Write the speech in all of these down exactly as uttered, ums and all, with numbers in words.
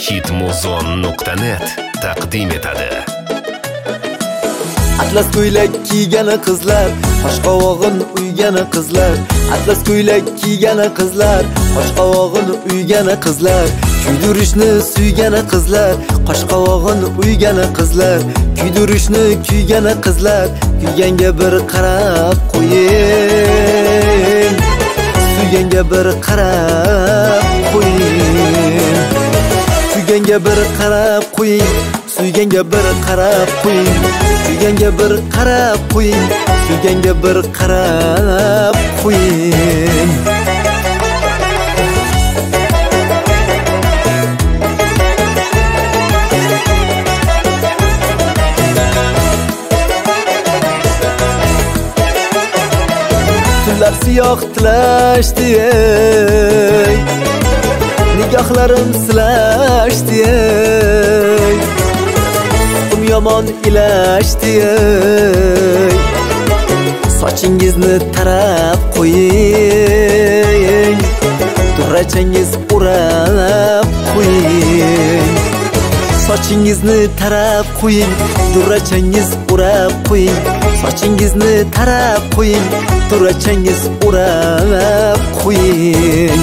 hitmuzon nuqta net taqdim etadi. Atlas ko'ylak kiygani qizlar, qoshqovog'in uygani qizlar. Atlas ko'ylak kiygani qizlar, qoshqovog'in uygani qizlar. Kuydirishni suygani qizlar, qoshqovog'in uygani qizlar. Kuydirishni kuygani qizlar, kuyganga bir qarab qo'ying. Suyganga bir qarab qo'ying. Kuyganga bir qarab qo'ying. Suyganga bir qarab qo'ying. Suyganga bir qarab qo'ying. Suyganga bir qarab qo'ying. Tunlar siyoh tilashdi, nigohlarim silashdi, yomon ilashdi. Sochingizni tarab qo'ying, durachangiz urab qo'ying. Sochingizni tarab qo'ying, durachangiz urab qo'ying. Sochingizni tarab qo'ying, durachangiz urab qo'ying.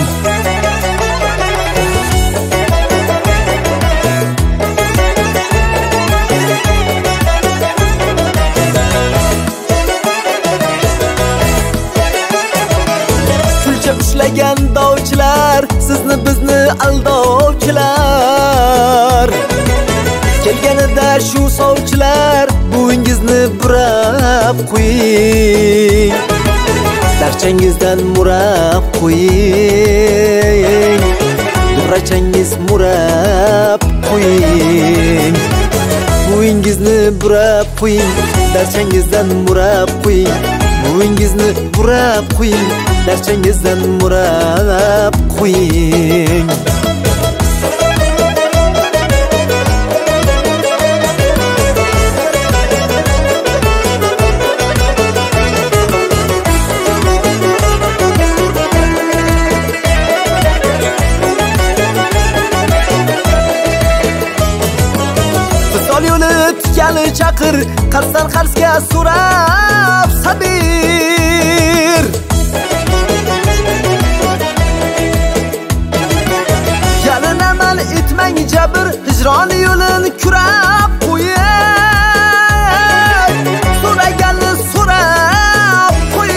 Ushlagan dovchilar, sizni bizni aldovchilar. Kelganida shu sovchilar, bo'yingizni burab qo'ying. Darchangizdan murab qo'ying. Durachangiz murab qo'ying. Bo'yingizni burab qo'ying. Darchangizdan murab qo'ying. Bo'yingizni burab qo'ying. Darchangizdan murab qo'ying. Visol yo'li tikani chaqir, qarsdan qarsga so'rab sabir. Etmang jabr, hijron yo'lini kurab qo'ying. So'raganni so'rab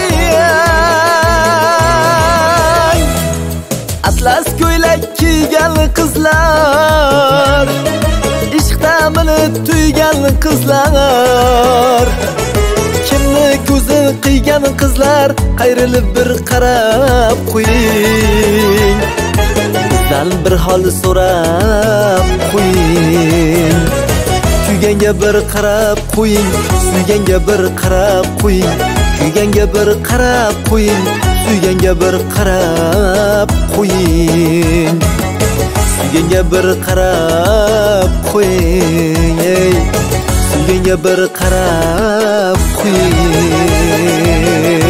qo'ying. Atlas ko'ylak kiygan qizlar, ishq ta'mini tuygan qizlar. Kimni ko'zi qiygan qizlar, qayrilib bir qarab qo'ying. Bizdan bir hol so'rab qo'ying. Kuyganga bir qarab qo'ying. Suyganga bir qarab qo'ying. Kuyganga bir qarab qo'ying. Suyganga bir qarab qo'ying. Suyganga bir qarab qo'ying. Suyganga bir qarab qo'ying.